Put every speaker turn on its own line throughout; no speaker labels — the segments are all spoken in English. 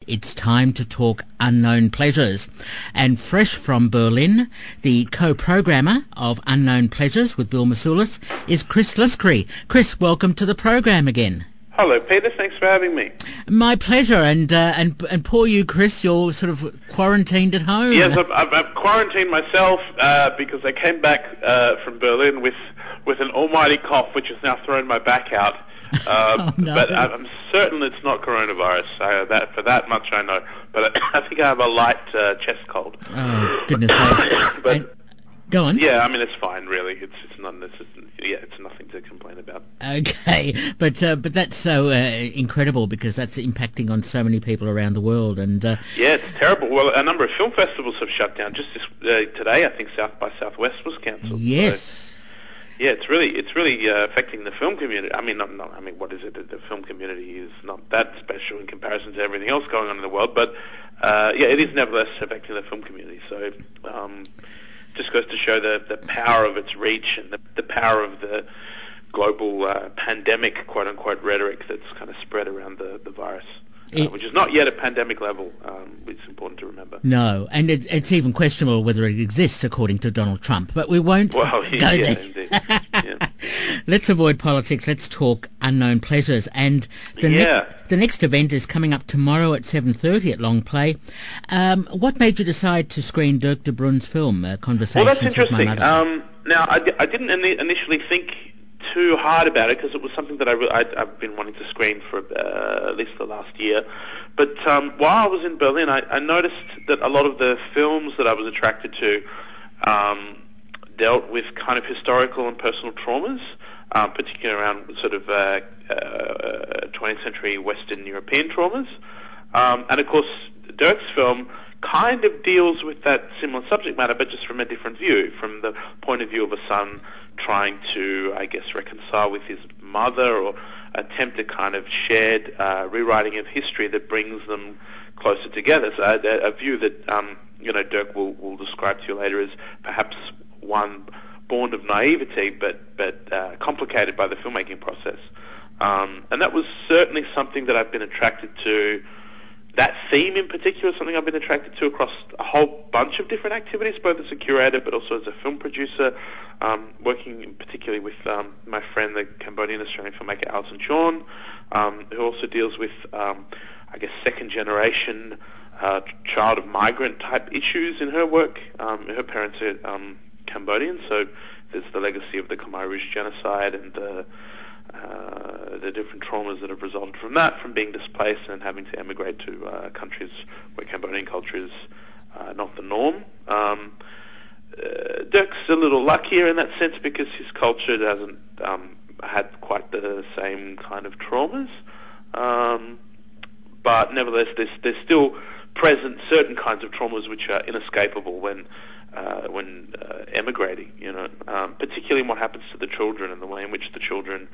It's time to talk Unknown Pleasures. And fresh from Berlin, the co-programmer of Unknown Pleasures with Bill Masulis is Chris Luscri. Chris, welcome to the program again.
Hello, Peter. Thanks for having me.
My pleasure. And poor you, Chris, you're sort of quarantined at home.
Yes, I've quarantined myself because I came back from Berlin with an almighty cough, which has now thrown my back out.
Oh, no.
But I'm certain it's not coronavirus. For that much I know. But I think I have a light chest cold.
Oh, goodness sake.
But
go on.
Yeah, I mean, it's fine, really. It's nothing to complain about.
Okay, but that's so incredible because that's impacting on so many people around the world, and
yeah, it's terrible. Well, a number of film festivals have shut down. Just today, I think South by Southwest was cancelled.
Yes.
So, yeah, it's really affecting the film community. I mean, what is it? The film community is not that special in comparison to everything else going on in the world, but yeah, it is nevertheless affecting the film community. So. Just goes to show the power of its reach and the power of the global pandemic, quote-unquote, rhetoric that's kind of spread around the virus, which is not yet a pandemic level. It's important to remember.
No, and it's even questionable whether it exists, according to Donald Trump. But we won't go there.
Indeed. Yeah.
Let's avoid politics. Let's talk Unknown Pleasures. And the next event is coming up tomorrow at 7:30 at Long Play. What made you decide to screen Dirk de Bruyn's film, Conversations
Well, that's interesting.
with My Mother?
Now, I didn't initially think too hard about it because it was something that I've been wanting to screen for at least the last year. But while I was in Berlin, I noticed that a lot of the films that I was attracted to dealt with kind of historical and personal traumas, particularly around sort of 20th century Western European traumas. And of course, Dirk's film kind of deals with that similar subject matter, but just from a different view, from the point of view of a son trying to, I guess, reconcile with his mother or attempt a kind of shared rewriting of history that brings them closer together. So a view that, Dirk will describe to you later as perhaps one born of naivety, but complicated by the filmmaking process. And that was certainly something that I've been attracted to. That theme in particular is something I've been attracted to across a whole bunch of different activities, both as a curator but also as a film producer, working particularly with my friend, the Cambodian-Australian filmmaker Alison Chorn, who also deals with, I guess, second-generation child of migrant type issues in her work. Her parents are Cambodian, so there's the legacy of the Khmer Rouge genocide and the different traumas that have resulted from that, from being displaced and having to emigrate to countries where Cambodian culture is not the norm. Dirk's a little luckier in that sense because his culture hasn't had quite the same kind of traumas. But nevertheless, there's still present certain kinds of traumas which are inescapable when emigrating, particularly in what happens to the children and the way in which the children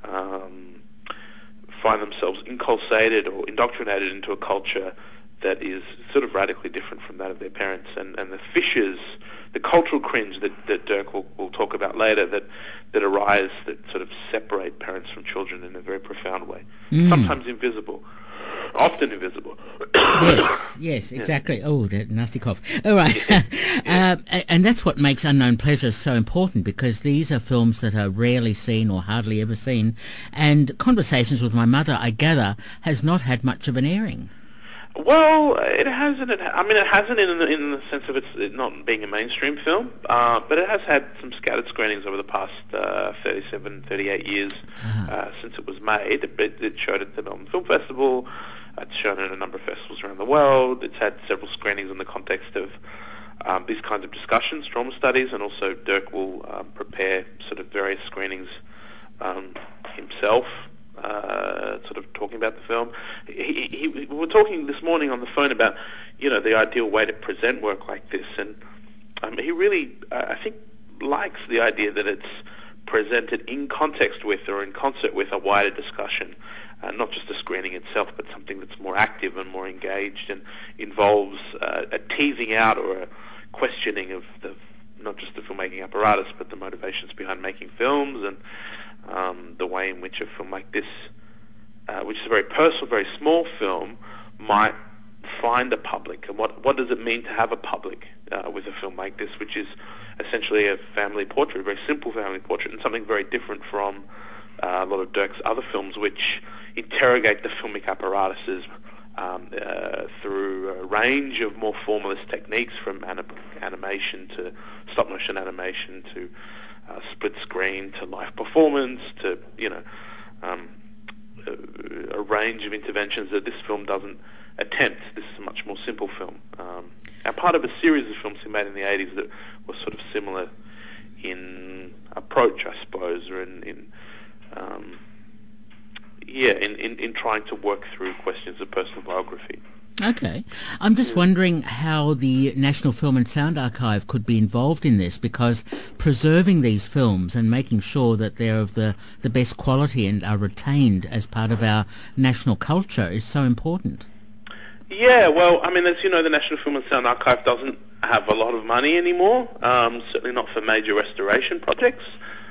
find themselves inculcated or indoctrinated into a culture that is sort of radically different from that of their parents, and the fissures, the cultural cringe that Dirk will talk about later that arise, that sort of separate parents from children in a very profound way, sometimes invisible. Often invisible.
Yes, exactly. Oh, that nasty cough. All right. And that's what makes Unknown Pleasures so important, because these are films that are rarely seen or hardly ever seen. And Conversations with My Mother, I gather, has not had much of an airing.
Well, it hasn't. It hasn't in the sense of it not being a mainstream film, but it has had some scattered screenings over the past 38 years since it was made. It showed at the Melbourne Film Festival. It's shown at a number of festivals around the world. It's had several screenings in the context of these kinds of discussions, trauma studies, and also Dirk will prepare sort of various screenings himself. Sort of talking about the film. We were talking this morning on the phone about, the ideal way to present work like this, and he really, I think, likes the idea that it's presented in context with or in concert with a wider discussion, not just a screening itself, but something that's more active and more engaged and involves a teasing out or a questioning of not just the filmmaking apparatus, but the motivations behind making films and the way in which a film like this, which is a very personal, very small film, might find a public, and what does it mean to have a public with a film like this, which is essentially a family portrait, a very simple family portrait, and something very different from a lot of Dirk's other films, which interrogate the filmic apparatuses through a range of more formalist techniques, from animation to stop-motion animation to split screen to live performance to, a range of interventions that this film doesn't attempt. This is a much more simple film. And part of a series of films he made in the 80s that was sort of similar in approach, I suppose, or in trying to work through questions of personal biography.
Okay. I'm just wondering how the National Film and Sound Archive could be involved in this, because preserving these films and making sure that they're of the best quality and are retained as part of our national culture is so important.
Yeah, well, I mean, as you know, the National Film and Sound Archive doesn't have a lot of money anymore, certainly not for major restoration projects.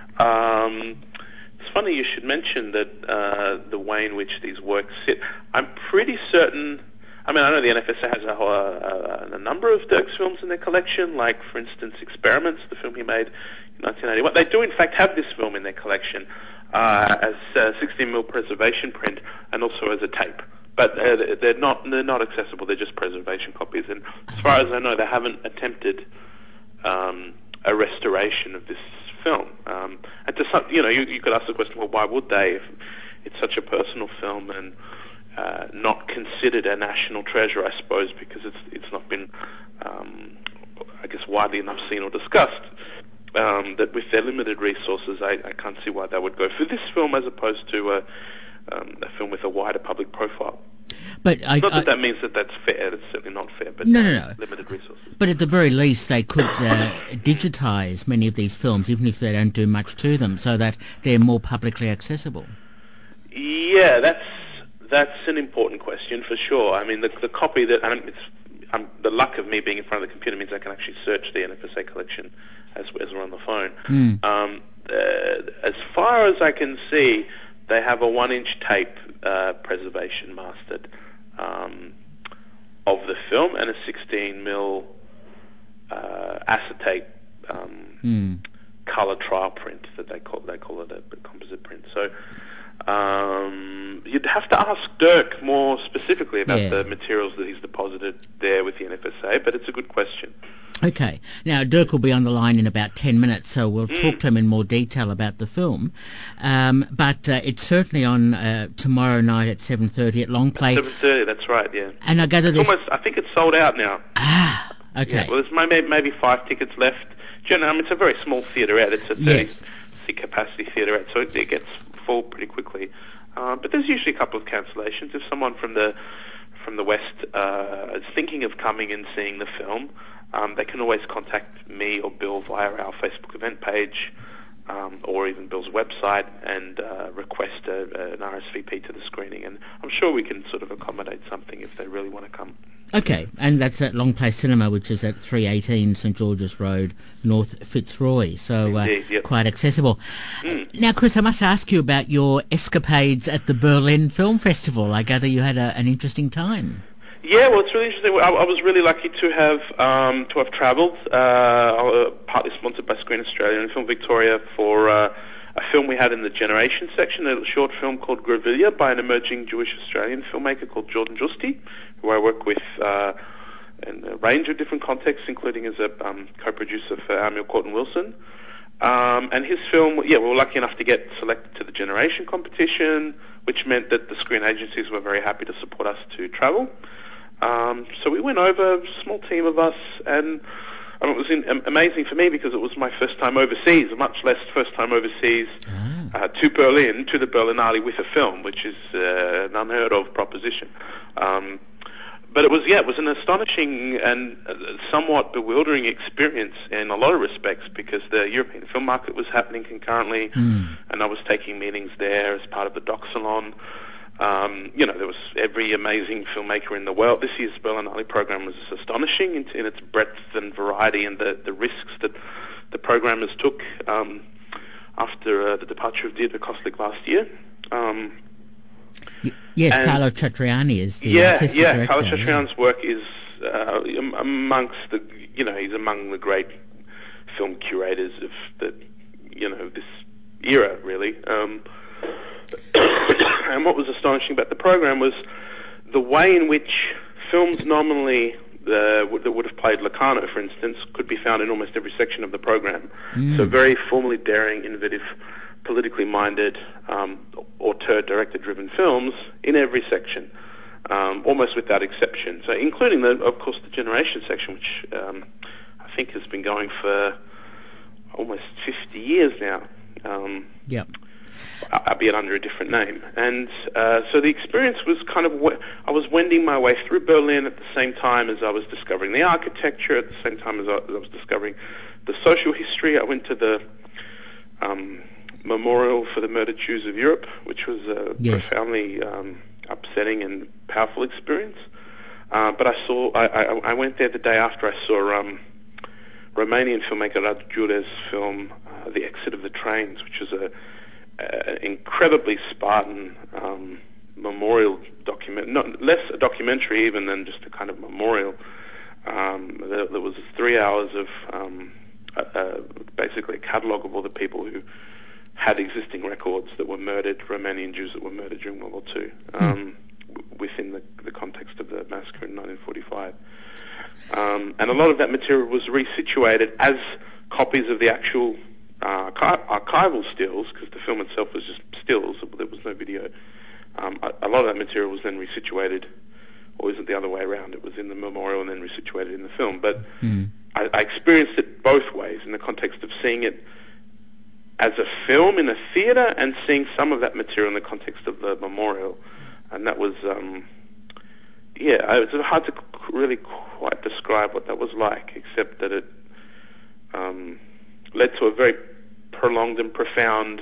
It's funny you should mention that the way in which these works sit. I'm pretty certain... I mean, I know the NFSA has a number of Dirk's films in their collection, like, for instance, Experiments, the film he made in 1981. They do, in fact, have this film in their collection as a 16mm preservation print and also as a tape. But they're not accessible. They're just preservation copies. And as far as I know, they haven't attempted a restoration of this film. And to some, you could ask the question, well, why would they, if it's such a personal film and not considered a national treasure, I suppose, because it's not been, I guess, widely enough seen or discussed. That with their limited resources, I can't see why they would go for this film as opposed to a film with a wider public profile.
But
not that means that that's fair. That's certainly not fair. But
no.
Limited resources.
But at the very least, they could digitise many of these films, even if they don't do much to them, so that they're more publicly accessible.
Yeah, that's an important question for sure. I mean, the copy that the luck of me being in front of the computer means I can actually search the NFSA collection as we're on the phone. As far as I can see, they have a 1-inch tape preservation mastered of the film and a 16mm acetate color trial print that they call it a composite print. So you'd have to ask Dirk more specifically about the materials that he's deposited there with the NFSA, but it's a good question.
Okay. Now, Dirk will be on the line in about 10 minutes, so we'll talk to him in more detail about the film. But it's certainly on tomorrow night at 7:30 at Longplay.
7:30, that's right, yeah.
And I gather
I think it's sold out now.
Ah, okay.
Yeah, well, there's maybe 5 tickets left. Generally, it's a very small theaterette. It's a 30-seat capacity theaterette, so it gets full pretty quickly. But there's usually a couple of cancellations. If someone from the West is thinking of coming and seeing the film, they can always contact me or Bill via our Facebook event page, or even Bill's website, and request an RSVP to the screening. And I'm sure we can sort of accommodate something if they really want to come.
Okay, and that's at Longplay Cinema, which is at 318 St George's Road, North Fitzroy, so
Indeed, yep.
Quite accessible. Now, Chris, I must ask you about your escapades at the Berlin Film Festival. I gather you had an interesting time.
Yeah, well, it's really interesting. I was really lucky to have travelled, partly sponsored by Screen Australia and Film Victoria, for a film we had in the Generation section, a short film called Grevilla by an emerging Jewish Australian filmmaker called Jordan Justi, who I work with in a range of different contexts, including as a co-producer for Amil Corton Wilson. And his film, we were lucky enough to get selected to the Generation competition, which meant that the screen agencies were very happy to support us to travel. So we went over, a small team of us, and it was amazing for me because it was my first time overseas, much less first time overseas to Berlin, to the Berlinale with a film, which is an unheard of proposition. But it was an astonishing and somewhat bewildering experience in a lot of respects, because the European film market was happening concurrently, and I was taking meetings there as part of the Doc Salon. There was every amazing filmmaker in the world. This year's Berlinale program was astonishing in its breadth and variety, and the risks that the programmers took after the departure of Deirdre Koslick last year.
Yes,
And
Carlo Citriani is the artistic director.
Carlo Citriani's work is amongst the, he's among the great film curators of this era, really. And what was astonishing about the program was the way in which films nominally that would have played Locarno, for instance, could be found in almost every section of the program. So very formally daring, innovative, politically minded, auteur director-driven films in every section, almost without exception. So including, of course, the Generation section, which I think has been going for almost 50 years now. Albeit under a different name. And so the experience was kind of, I was wending my way through Berlin at the same time as I was discovering the architecture, at the same time as I was discovering the social history. I went to the Memorial for the Murdered Jews of Europe, which was a profoundly upsetting and powerful experience. But I went there the day after I saw Romanian filmmaker Radu Jure's film, The Exit of the Trains, which is an incredibly Spartan memorial document, less a documentary even than just a kind of memorial. There was 3 hours of basically a catalogue of all the people who had existing records that were murdered, Romanian Jews that were murdered during World War II, within the context of the massacre in 1945. And a lot of that material was resituated as copies of the actual archival stills, because the film itself was just stills, there was no video. A lot of that material was then resituated, or is it the other way around? It was in the memorial and then resituated in the film. But I experienced it both ways, in the context of seeing it as a film in a theatre and seeing some of that material in the context of the memorial. And that was, it's hard to really quite describe what that was like, except that it led to a very prolonged and profound,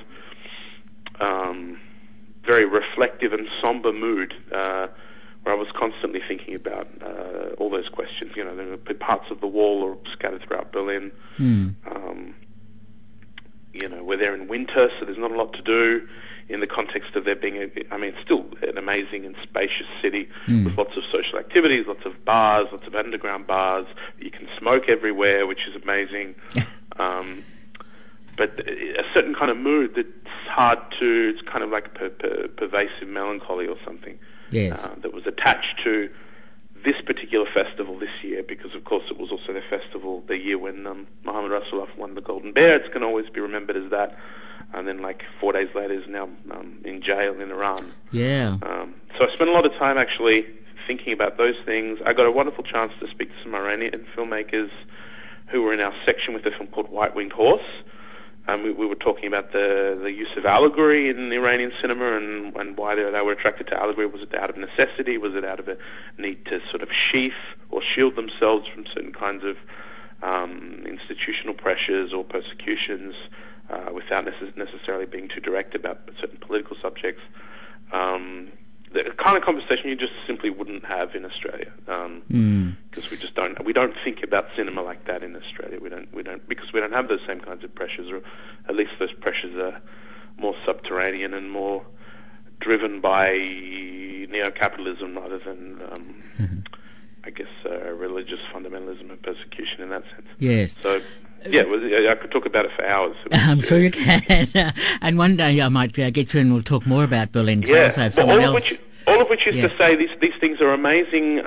very reflective and somber mood, where I was constantly thinking about all those questions. There were parts of the wall or scattered throughout Berlin. We're there in winter, so there's not a lot to do in the context of there being it's still an amazing and spacious city with lots of social activities, lots of bars, lots of underground bars. You can smoke everywhere, which is amazing. But a certain kind of mood that's hard to, it's kind of like pervasive melancholy or something.
Yes.
That was attached to this particular festival this year, because of course it was also the festival the year when Mohammad Rasulullah won the Golden Bear. It's going to always be remembered as that. And then 4 days later is now in jail in Iran.
Yeah.
So I spent a lot of time actually thinking about those things. I got a wonderful chance to speak to some Iranian filmmakers who were in our section with a film called White-Winged Horse. We were talking about the use of allegory in Iranian cinema and why they were attracted to allegory. Was it out of necessity? Was it out of a need to sort of sheath or shield themselves from certain kinds of institutional pressures or persecutions without necessarily being too direct about certain political subjects? The kind of conversation you just simply wouldn't have in Australia, because we don't think about cinema like that in Australia. We don't because we don't have those same kinds of pressures, or at least those pressures are more subterranean and more driven by neo-capitalism rather than, I guess, religious fundamentalism and persecution in that sense.
Yes.
So. Yeah, I could talk about it for hours.
I'm sure you can. And one day I might get you and we'll talk more about Berlin.
Yeah,
also have someone else.
All of which is to say these things are amazing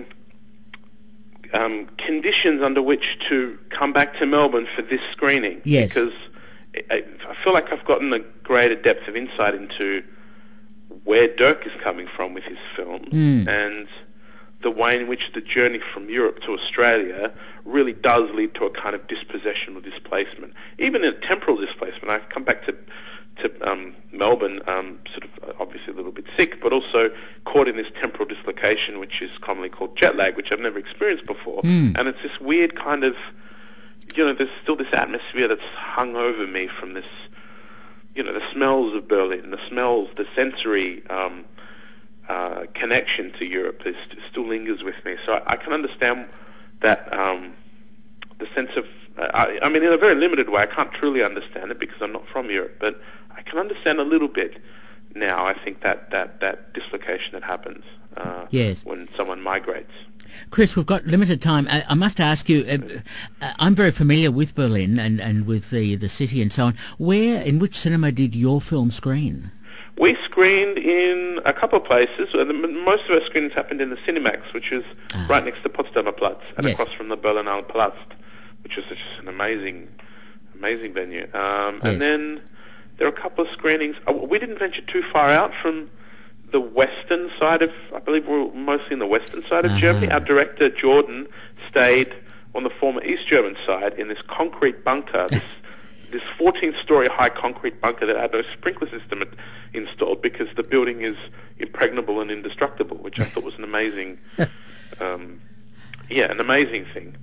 conditions under which to come back to Melbourne for this screening.
Yes.
Because I feel like I've gotten a greater depth of insight into where Dirk is coming from with his films and the way in which the journey from Europe to Australia really does lead to a kind of dispossession or displacement, even a temporal displacement. I've come back to Melbourne, sort of obviously a little bit sick, but also caught in this temporal dislocation, which is commonly called jet lag, which I've never experienced before. And it's this weird kind of, there's still this atmosphere that's hung over me from this, the smells of Berlin, the smells, the sensory connection to Europe still lingers with me. So I can understand that the sense of, in a very limited way, I can't truly understand it because I'm not from Europe, but I can understand a little bit now. I think that dislocation that happens
yes.
when someone migrates.
Chris, we've got limited time. I must ask you, I'm very familiar with Berlin and with the city and so on. In which cinema did your film screen?
We screened in a couple of places. Most of our screenings happened in the Cinemax, which is right next to Potsdamer Platz and
yes.
across from the Berlinale Palast, which is just an amazing venue.
Yes.
And then there are a couple of screenings. We didn't venture too far out from the western side of, I believe we were mostly in the western side of Germany. Our director, Jordan, stayed on the former East German side in this concrete bunker, this 14-story high concrete bunker that had no sprinkler system installed because the building is impregnable and indestructible, which I thought was an amazing, an amazing thing.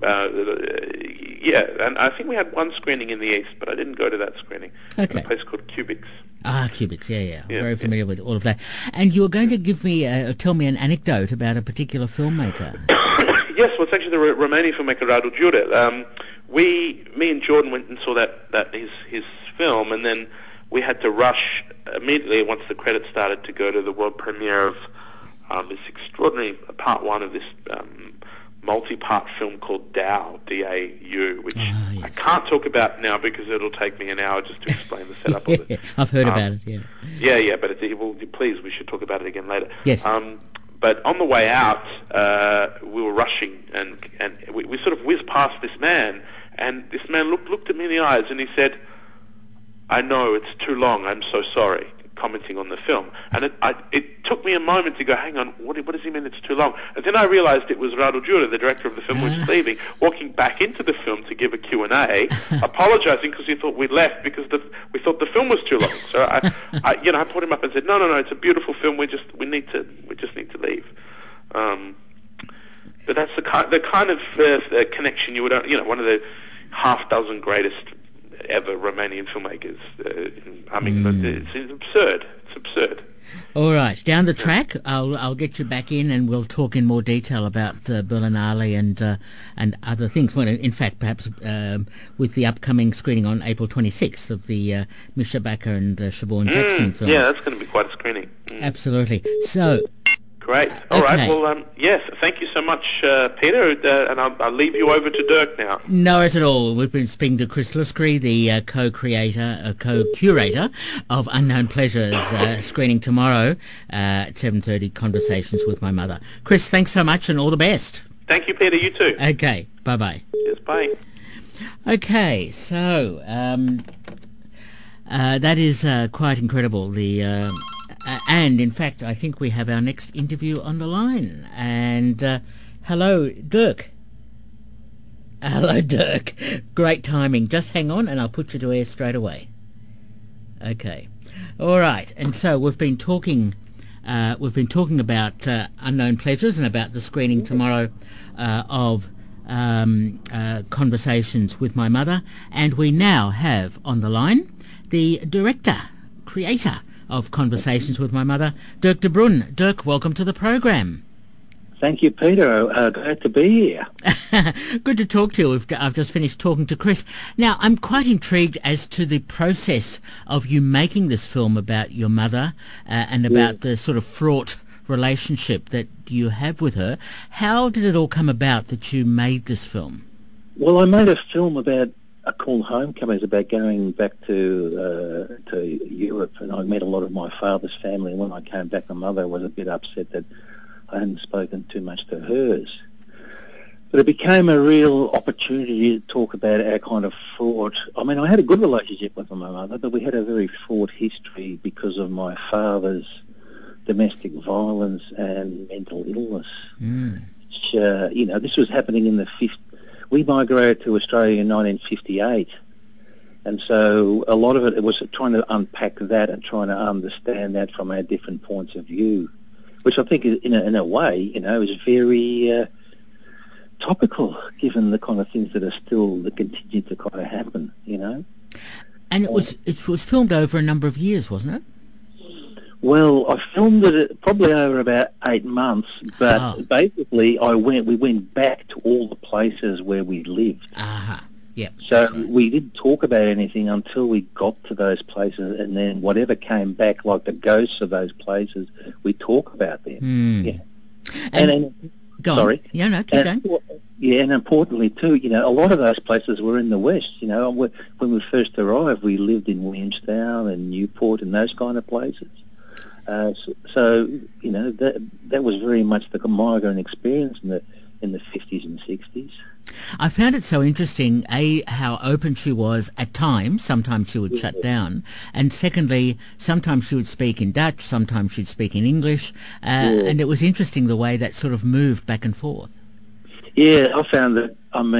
And I think we had one screening in the east, but I didn't go to that screening.
Okay.
In a place called Cubics.
Cubics, yeah. I'm very familiar with all of that. And you were going to give me, tell me an anecdote about a particular filmmaker.
Yes, well, it's actually the Romanian filmmaker Radu Jure. Me and Jordan went and saw his film, and then we had to rush immediately once the credits started to go to the world premiere of this extraordinary part one of this multi-part film called DAU, D-A-U, which
yes.
I can't talk about now because it'll take me an hour just to explain the setup of it.
I've heard about it, yeah.
Yeah, but please, we should talk about it again later.
Yes.
But on the way out, we were rushing, and we sort of whizzed past this man, and this man looked at me in the eyes, and he said, "I know, it's too long, I'm so sorry," commenting on the film. And it took me a moment to go, hang on, what does he mean it's too long? And then I realized it was Radu Jure, the director of the film, was leaving, walking back into the film to give a Q&A, apologizing because he thought we'd left because we thought the film was too long. So I pulled him up and said, no, it's a beautiful film, we just need to leave. But that's the kind of connection you would, one of the half dozen greatest ever Romanian filmmakers. It's absurd. It's absurd.
All right, down the track, I'll get you back in, and we'll talk in more detail about Berlinale and other things. Well, in fact, perhaps with the upcoming screening on April 26th of the Misha Bakker and Siobhan Jackson film.
Yeah, that's going to be quite a screening.
Absolutely. So.
Great. All right. Well, yes. Thank you so much, Peter. And I'll leave you over to Dirk now.
No worries at all. We've been speaking to Chris Luscri, the co-curator of Unknown Pleasures, screening tomorrow at 7:30. Conversations with My Mother. Chris, thanks so much, and all the best.
Thank you, Peter. You too.
Okay. Bye-bye.
Yes. Bye.
Okay. So that is quite incredible. And, in fact, I think we have our next interview on the line. And hello, Dirk. Hello, Dirk. Great timing. Just hang on and I'll put you to air straight away. Okay. All right. And so we've been talking about Unknown Pleasures and about the screening tomorrow of Conversations with My Mother. And we now have on the line the creator of Conversations with My Mother, Dirk de Bruin. Dirk, welcome to the program.
Thank you, Peter. Glad to be here.
Good to talk to you. I've just finished talking to Chris. Now, I'm quite intrigued as to the process of you making this film about your mother and about the sort of fraught relationship that you have with her. How did it all come about that you made this film?
Well, I made a film called Homecoming. It's about going back to Europe, and I met a lot of my father's family, and when I came back, my mother was a bit upset that I hadn't spoken too much to hers. But it became a real opportunity to talk about our kind of fraught... I mean, I had a good relationship with my mother, but we had a very fraught history because of my father's domestic violence and mental illness. Which, this was happening in the 50s. We migrated to Australia in 1958, and so a lot of it was trying to unpack that and trying to understand that from our different points of view, which I think in a way, is very topical given the kind of things that continue to kind of happen,
And it was filmed over a number of years, wasn't it?
Well, I filmed it probably over about 8 months, but basically we went back to all the places where we lived.
Yep.
So
That's right.
we didn't talk about anything until we got to those places, and then whatever came back, like the ghosts of those places, we talk about them. Yeah. And
go on.
sorry.
Yeah, no, keep going.
Yeah, and importantly too, a lot of those places were in the West. When we first arrived, we lived in Williamstown and Newport and those kind of places. So that was very much the migrant experience in the 50s and 60s.
I found it so interesting, how open she was at times. Sometimes she would shut down. And secondly, sometimes she would speak in Dutch, sometimes she'd speak in English. And it was interesting the way that sort of moved back and forth.
Yeah, I found that,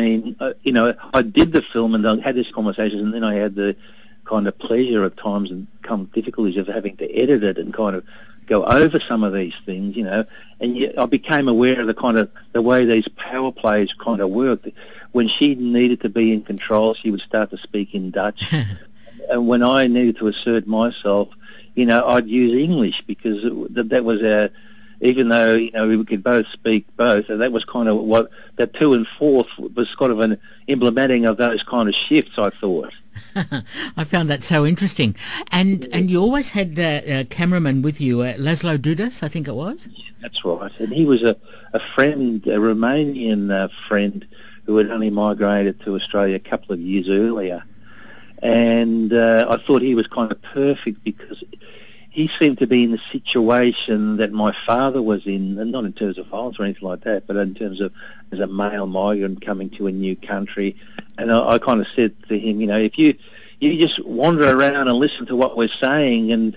I did the film and I had this conversation, and then I had the kind of pleasure at times and difficulties of having to edit it and kind of go over some of these things, and I became aware of the way these power plays kind of worked. When she needed to be in control, she would start to speak in Dutch, and when I needed to assert myself, I'd use English, because that was even though we could both speak both, and that was kind of what that 2 and 4th was kind of an implementing of those kind of shifts, I thought.
I found that so interesting. And you always had a cameraman with you, Laszlo Dudas, I think it was?
That's right. And he was a friend, a Romanian friend who had only migrated to Australia a couple of years earlier. And I thought he was kind of perfect, because he seemed to be in the situation that my father was in, and not in terms of violence or anything like that, but in terms of as a male migrant coming to a new country. And I kind of said to him, if you just wander around and listen to what we're saying, and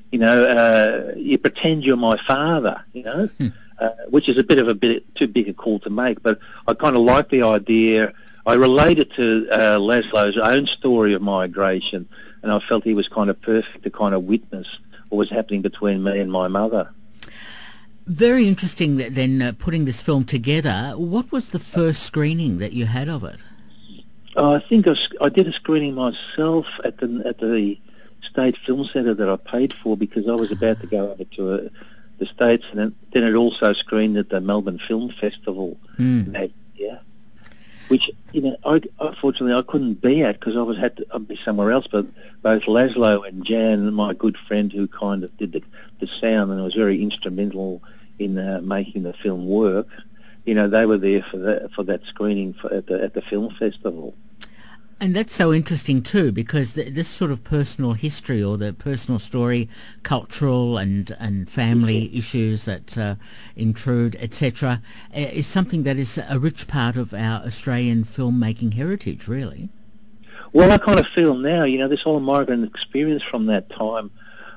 you pretend you're my father, which is a bit too big a call to make. But I kind of like the idea. I related to Laszlo's own story of migration, and I felt he was kind of perfect to kind of witness what was happening between me and my mother.
Very interesting that then putting this film together. What was the first screening that you had of it?
I think I did a screening myself at the State Film Centre that I paid for, because I was about to go over to the States, and then it also screened at the Melbourne Film Festival that year, which unfortunately I couldn't be at because I'd be somewhere else. But both Laszlo and Jan, my good friend who kind of did the sound and was very instrumental in making the film work, they were there for that screening at the film festival.
And that's so interesting too, because this sort of personal history, or the personal story, cultural and family issues that intrude, etc., is something that is a rich part of our Australian filmmaking heritage, really.
Well, I kind of feel now, this whole migrant experience from that time.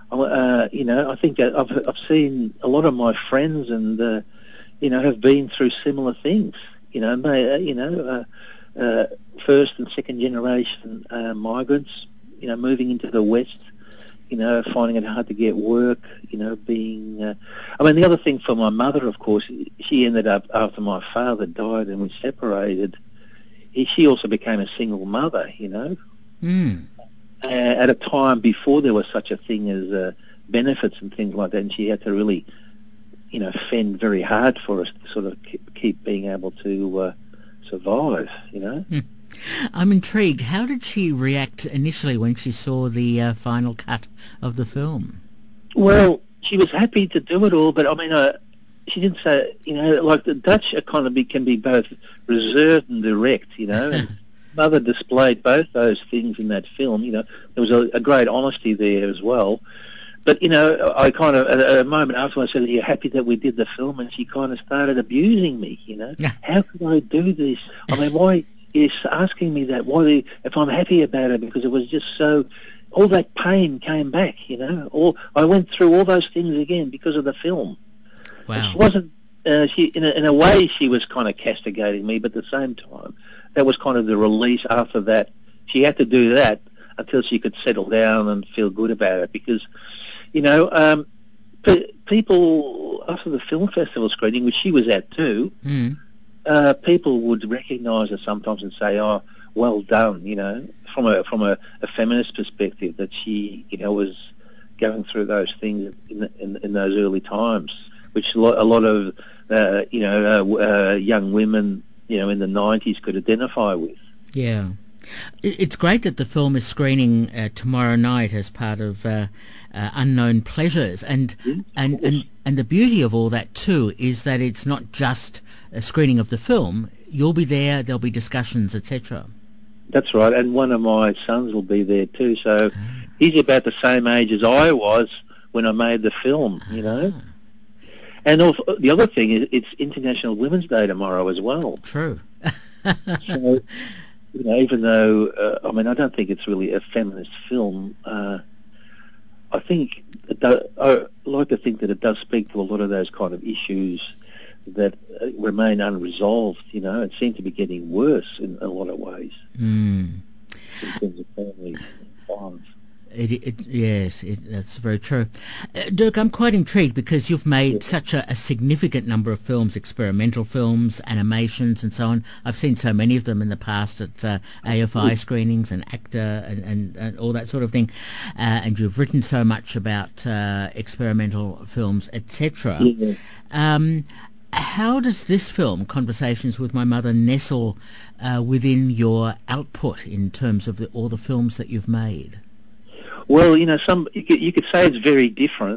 I think that I've seen a lot of my friends and have been through similar things. First and second generation migrants, moving into the West, finding it hard to get work, being... the other thing for my mother, of course, she ended up, after my father died and we separated, she also became a single mother, at a time before there was such a thing as benefits and things like that, and she had to really, fend very hard for us to sort of keep being able to survive,
I'm intrigued. How did she react initially when she saw the final cut of the film?
Well, she was happy to do it all, but she didn't say, like the Dutch economy can be both reserved and direct, and Mother displayed both those things in that film. There was a great honesty there as well. But, I kind of, at a moment after I said, are you happy that we did the film? And she kind of started abusing me,
Yeah.
How could I do this? Why is asking me that? Why, if I'm happy about it? Because it was just so, all that pain came back, I went through all those things again because of the film.
Wow.
She wasn't, in a way she was kind of castigating me, but at the same time, that was kind of the release after that. She had to do that until she could settle down and feel good about it, because, people, after the film festival screening, which she was at too, people would recognise her sometimes and say, oh, well done, from a feminist perspective, that she, was going through those things in those early times, which a lot of, young women, in the 90s could identify with.
Yeah. It's great that the film is screening tomorrow night as part of Unknown Pleasures, and the beauty of all that too is that it's not just a screening of the film. You'll be there. There'll be discussions, etc.
That's right, and one of my sons will be there too. So he's about the same age as I was when I made the film. You know. And also, the other thing is it's International Women's Day tomorrow as well.
True.
So, you know, even though, I don't think it's really a feminist film, I think, I like to think that it does speak to a lot of those kind of issues that remain unresolved, you know, and seem to be getting worse in a lot of ways. In terms of family violence.
Yes, that's very true. Dirk, I'm quite intrigued because you've made such a significant number of films, experimental films, animations and so on. I've seen so many of them in the past at AFI screenings and ACTA and all that sort of thing. And you've written so much about experimental films, etc. How does this film, Conversations with My Mother, nestle within your output in terms of all the films that you've made?
Well, you know, you could say it's very different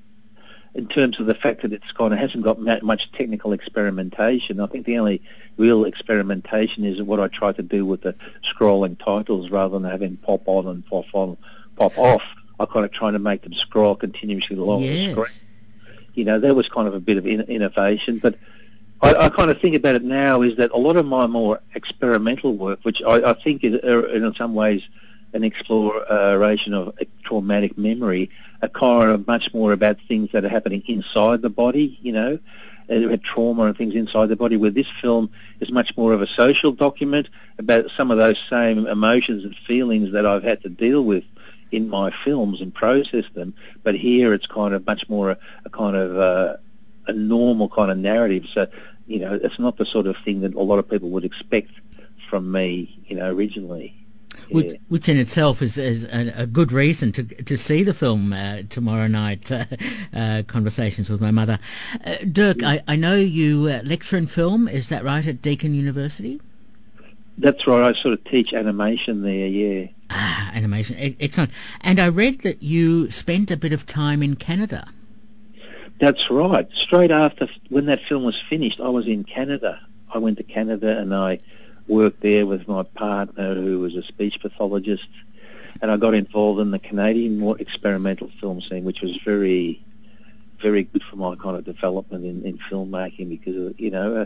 in terms of the fact that it's kind of hasn't got much technical experimentation. I think the only real experimentation is what I try to do with the scrolling titles rather than having pop on and pop off. I kind of try to make them scroll continuously along the screen. You know, that was kind of a bit of innovation, but I kind of think about it now is that a lot of my more experimental work, which I think is in some ways an exploration of traumatic memory, are kind of much more about things that are happening inside the body, you know, trauma and things inside the body, where this film is much more of a social document about some of those same emotions and feelings that I've had to deal with in my films and process them. But here it's kind of much more a kind of a normal kind of narrative. So, you know, it's not the sort of thing that a lot of people would expect from me, you know, originally.
Which in itself is a good reason to see the film tomorrow night, Conversations with My Mother. Dirk, I know you lecture in film, is that right, at Deakin University?
That's right, I sort of teach animation there, yeah.
Animation, excellent. And I read that you spent a bit of time in Canada.
That's right. Straight after, when that film was finished, I was in Canada. I went to Canada and I worked there with my partner who was a speech pathologist, and I got involved in the Canadian more experimental film scene, which was very, very good for my kind of development in filmmaking because, you know,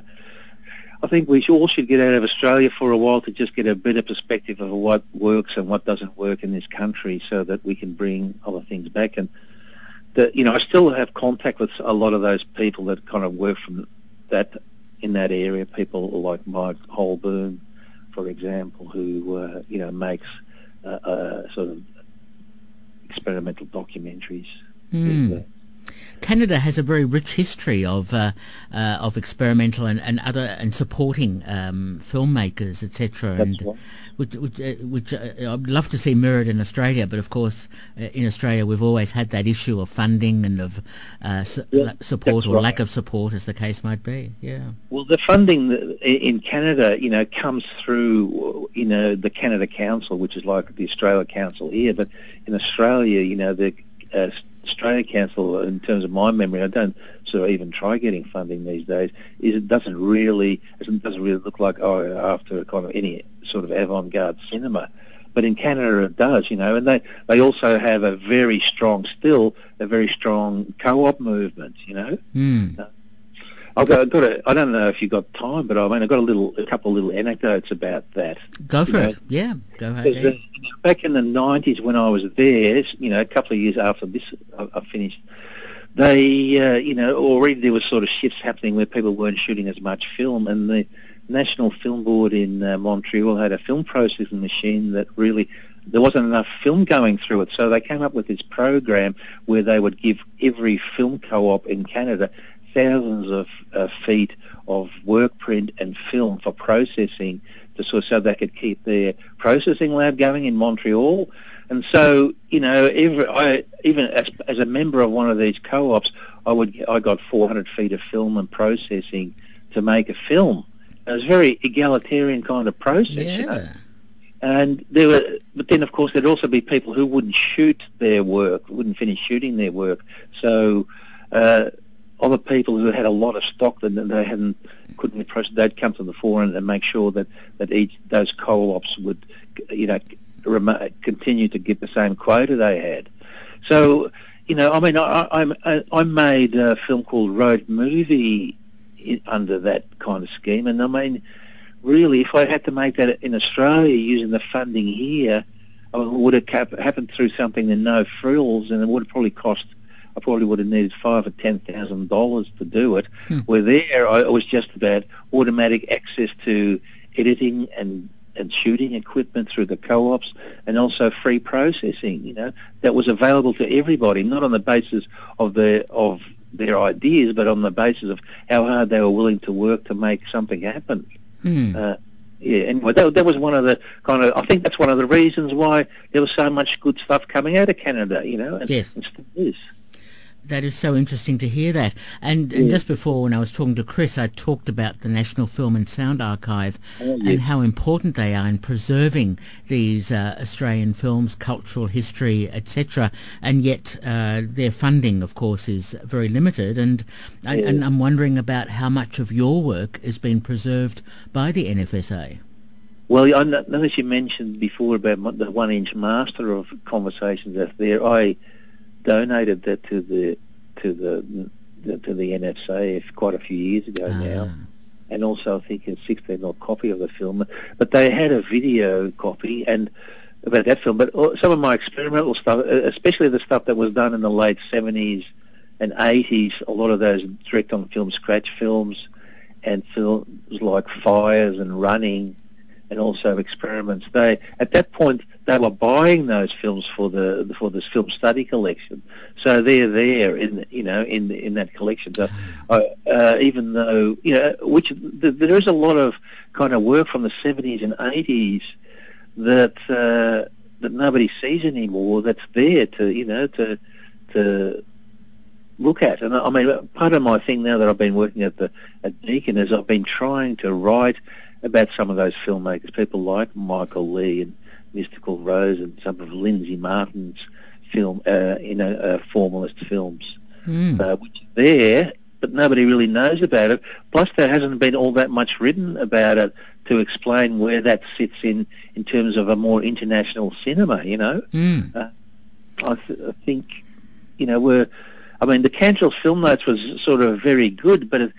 I think we all should get out of Australia for a while to just get a better perspective of what works and what doesn't work in this country so that we can bring other things back. And, you know, I still have contact with a lot of those people that kind of work from that in that area, people like Mike Holborn, for example, who, you know, makes sort of experimental documentaries.
Canada has a very rich history of experimental and other and supporting filmmakers, etc. And
right.
which I'd love to see mirrored in Australia, but of course in Australia we've always had that issue of funding and of support or lack of support, as the case might be. Yeah.
Well, the funding in Canada, you know, comes through, you know, the Canada Council, which is like the Australia Council here, but in Australia, you know, the Australia Council, in terms of my memory, I don't sort of even try getting funding these days. It doesn't really look like after kind of any sort of avant-garde cinema, but in Canada it does, you know. And they also have a very strong co-op movement, you know. I don't know if you've got time, but I've got a couple of little anecdotes about that.
Go for it. Yeah, go ahead.
Back in the 90s when I was there, you know, a couple of years after this I finished, they, you know, already there was sort of shifts happening where people weren't shooting as much film, and the National Film Board in Montreal had a film processing machine that really, there wasn't enough film going through it, so they came up with this program where they would give every film co-op in Canada thousands of feet of work print and film for processing, so they could keep their processing lab going in Montreal. And so, you know, even as a member of one of these co-ops, I got 400 feet of film and processing to make a film. It was a very egalitarian kind of process, you know. And but then of course there'd also be people who wouldn't shoot their work, wouldn't finish shooting their work. So other people who had a lot of stock that they couldn't approach, they'd come to the fore and make sure that those co-ops would, continue to get the same quota they had. So, I made a film called Road Movie under that kind of scheme, and I mean, really, if I had to make that in Australia using the funding here, it would have happened through something in No Frills, and it would have probably cost. I probably would have needed $5,000 or $10,000 to do it. Where there, it was just about automatic access to editing and shooting equipment through the co-ops, and also free processing. That was available to everybody, not on the basis of their ideas, but on the basis of how hard they were willing to work to make something happen. Anyway, that was one of the I think that's one of the reasons why there was so much good stuff coming out of Canada, and
yes.
It still is.
That is so interesting to hear that. And just before, when I was talking to Chris, I talked about the National Film and Sound Archive and how important they are in preserving these Australian films, cultural history, etc. And yet their funding, of course, is very limited. And I'm wondering about how much of your work has been preserved by the NFSA.
Well, I noticed you mentioned before about the 1-inch master of Conversations out there. I donated that to the NFSA quite a few years ago now, and also I think a 16-odd copy of the film. But they had a video copy and about that film. But some of my experimental stuff, especially the stuff that was done in the late 70s and 80s, a lot of those direct-on-film scratch films and films like Fires and Running, and also Experiments. At that point they were buying those films for this film study collection, so they're there in that collection. So even though there is a lot of kind of work from the 70s and 80s that nobody sees anymore, that's there to look at. And I mean, part of my thing now that I've been working at Deakin is I've been trying to write about some of those filmmakers, people like Michael Lee and Mystical Rose and some of Lindsay Martin's formalist films, which are there, but nobody really knows about it. Plus, there hasn't been all that much written about it to explain where that sits in terms of a more international cinema. I think the Canterville Film Notes was sort of very good, but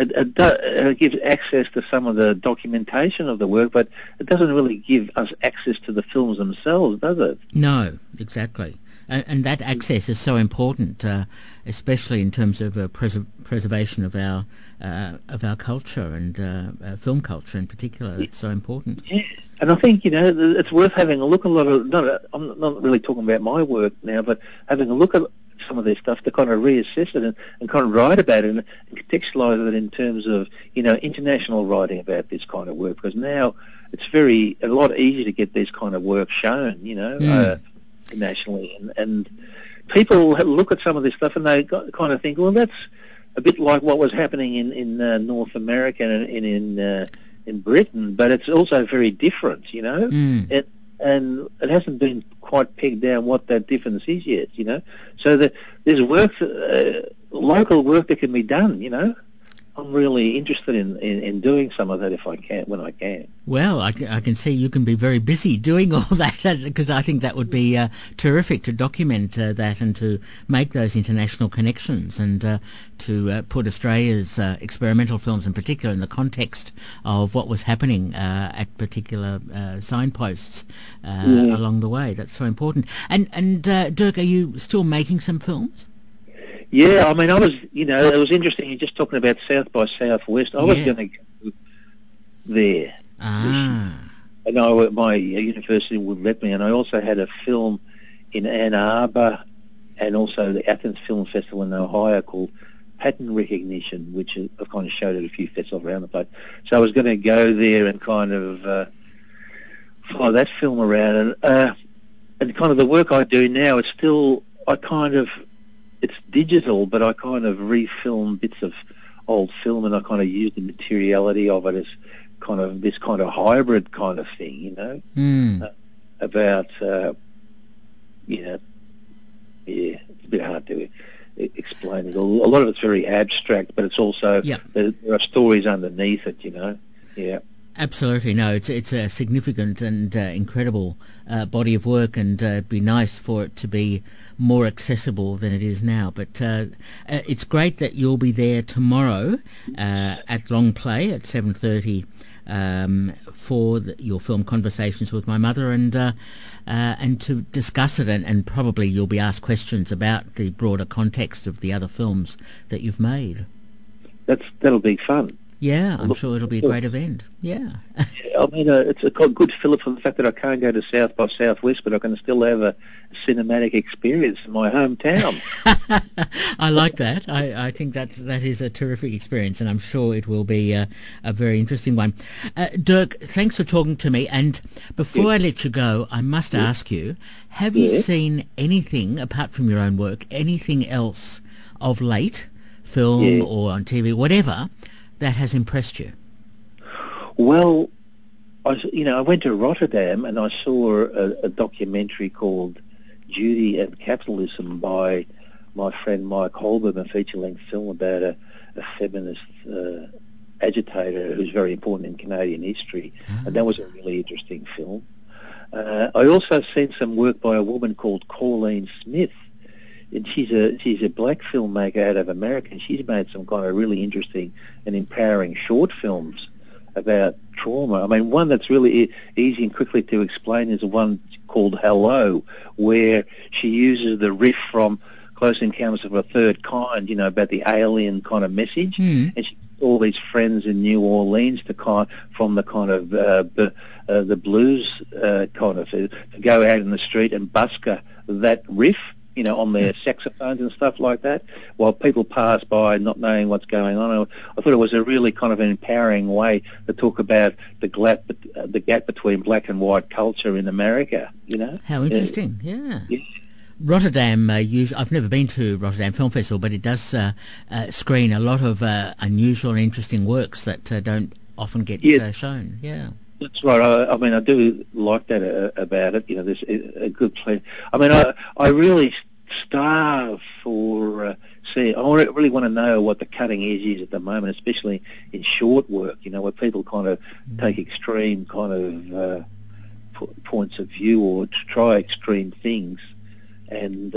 it gives access to some of the documentation of the work, but it doesn't really give us access to the films themselves, does it?
No, exactly. And that access is so important, especially in terms of preservation of our culture and film culture in particular. It's so important.
Yeah. And I think, it's worth having a look. I'm not really talking about my work now, but having a look at some of their stuff to kind of reassess it and kind of write about it and contextualise it in terms of, international writing about this kind of work, because now it's a lot easier to get this kind of work shown, nationally. And people look at some of this stuff and they kind of think, well, that's a bit like what was happening in North America and in Britain, but it's also very different, and it hasn't been quite pegged down what that difference is yet, So there's work, local work that can be done, I'm really interested in doing some of that when I can.
Well, I can see you can be very busy doing all that, because I think that would be terrific to document that and to make those international connections and to put Australia's experimental films in particular in the context of what was happening at particular signposts along the way. That's so important. And Dirk, are you still making some films?
Yeah, I mean, I was, it was interesting. You're just talking about South by Southwest. I was going to go there. And my university would let me. And I also had a film in Ann Arbor and also the Athens Film Festival in Ohio called Pattern Recognition, which I've kind of showed at a few festivals around the place. So I was going to go there and kind of follow that film around. And kind of the work I do now, it's still, it's digital, but I kind of refilm bits of old film, and I kind of used the materiality of it as kind of this kind of hybrid kind of thing, you know, about, you know, yeah, it's a bit hard to explain it. A lot of it's very abstract, but it's also, there are stories underneath it, you know, yeah.
Absolutely, no. It's a significant and incredible body of work, and it'd be nice for it to be more accessible than it is now. But it's great that you'll be there tomorrow at Long Play at 7:30 for your film Conversations with My Mother, and to discuss it, and probably you'll be asked questions about the broader context of the other films that you've made.
That'll be fun.
Yeah, I'm sure it'll be a great event. Yeah.
I mean, it's a good fillip for the fact that I can't go to South by Southwest, but I can still have a cinematic experience in my hometown.
I like that. I think that is a terrific experience, and I'm sure it will be a very interesting one. Dirk, thanks for talking to me. And before I let you go, I must ask you, have you seen anything, apart from your own work, anything else of late, film or on TV, whatever, that has impressed you?
Well, I went to Rotterdam and I saw a documentary called Duty and Capitalism by my friend Mike Holborn, a feature-length film about a feminist agitator who's very important in Canadian history, and that was a really interesting film. I also seen some work by a woman called Colleen Smith, and she's a black filmmaker out of America, and she's made some kind of really interesting and empowering short films about trauma. I mean, one that's really easy and quickly to explain is one called Hello, where she uses the riff from Close Encounters of a Third Kind, you know, about the alien kind of message, and she all these friends in New Orleans from the kind of the blues kind of to go out in the street and busker that riff, you know, on their saxophones and stuff like that, while people pass by not knowing what's going on. I thought it was a really kind of an empowering way to talk about the gap between black and white culture in America, you know.
How interesting, yeah. Rotterdam, I've never been to Rotterdam Film Festival, but it does screen a lot of unusual and interesting works that don't often get shown, yeah.
That's right. I mean, I do like that about it. You know, there's a good place. I mean, I really starve for I really want to know what the cutting edge is at the moment, especially in short work. You know, where people kind of take extreme kind of points of view or try extreme things, and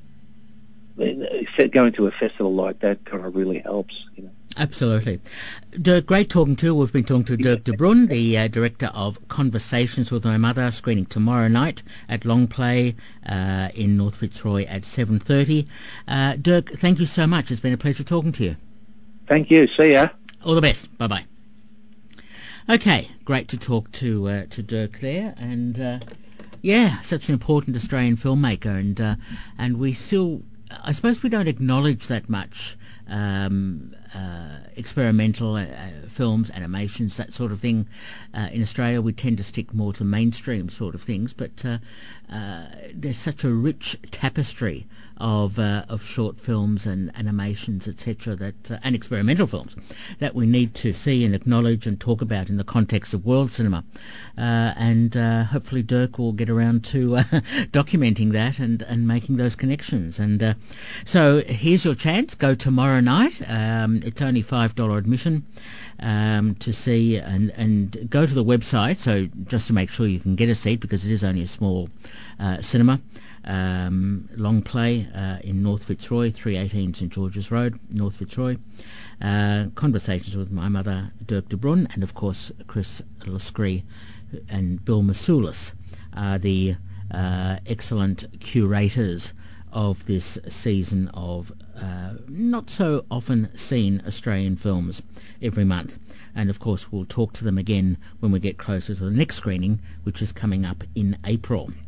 going to a festival like that kind of really helps. You know.
Absolutely. Dirk, great talking to you. We've been talking to Dirk de Bruin, the director of Conversations with My Mother, screening tomorrow night at Long Play in North Fitzroy at 7:30. Dirk, thank you so much. It's been a pleasure talking to you.
Thank you. See ya.
All the best. Bye-bye. Okay, great to talk to Dirk there. And, such an important Australian filmmaker. And we still, I suppose we don't acknowledge that much experimental films, animations, that sort of thing. In Australia, we tend to stick more to mainstream sort of things, but there's such a rich tapestry of short films and animations, etc., that and experimental films that we need to see and acknowledge and talk about in the context of world cinema. And hopefully Dirk will get around to documenting that and making those connections. And so here's your chance. Go tomorrow night. It's only $5 admission to see, and go to the website, so just to make sure you can get a seat, because it is only a small cinema. Long Play in North Fitzroy, 318 St George's Road, North Fitzroy. Conversations with My Mother, Dirk de Bruin, and of course Chris Luscree and Bill Masoulis are the excellent curators of this season of not so often seen Australian films every month. And of course we'll talk to them again when we get closer to the next screening, which is coming up in April.